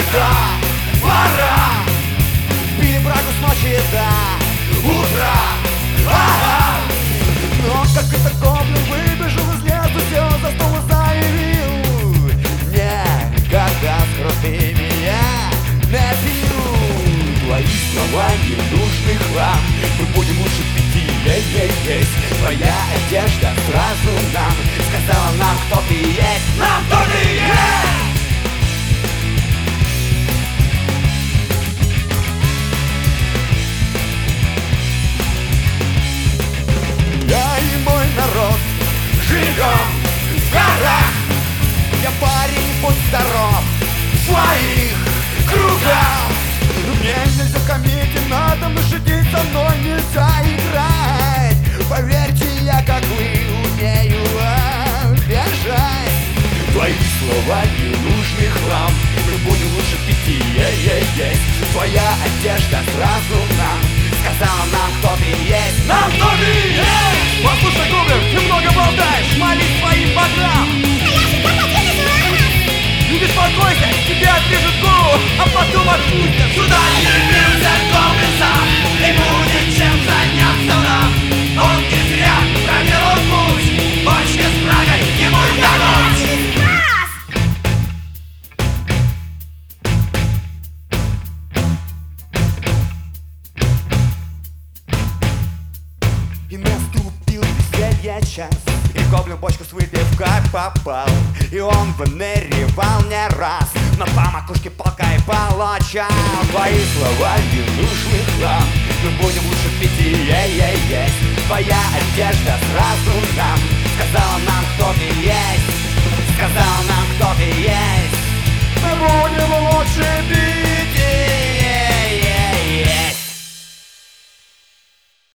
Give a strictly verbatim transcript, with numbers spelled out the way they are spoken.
Всегда пора. Пили брагу с ночи до утра. Ага. Но как это гоблин выбежал из лесу, сел за стол и заявил: никогда скоро ты меня не пью. Твои слова не нужны хлам. Мы будем лучше пяти есть. Твоя одежда сразу нам сказала нам, кто ты есть. Нам кто ты есть. Я и мой народ живем в горах. Я парень, будь здоров, в своих кругах. Мне нельзя комедий, надо, но шутить со мной нельзя играть. Поверьте, я, как вы, умею обижать. Твои слова не нужны хлам. Мы будем лучше пяти есть. Твоя одежда сразу нам сказала нам, кто ты есть. Нам кто ты есть. Послушай, гоблин, ты много болтаешь, молись своим богам. Не беспокойся, тебе отрежут голову, а потом отпустят. Сюда явился гоблин сам, и будет чем заняться нам. Он не зря проделал путь, бочка с брагой ему дадут. И наступил веселье час, и гоблин бочку с выпивкой попал. И он выныривал не раз, но по макушке палкой получал. Твои слова не нужны хлам. Мы будем лучше пяти есть. Твоя одежда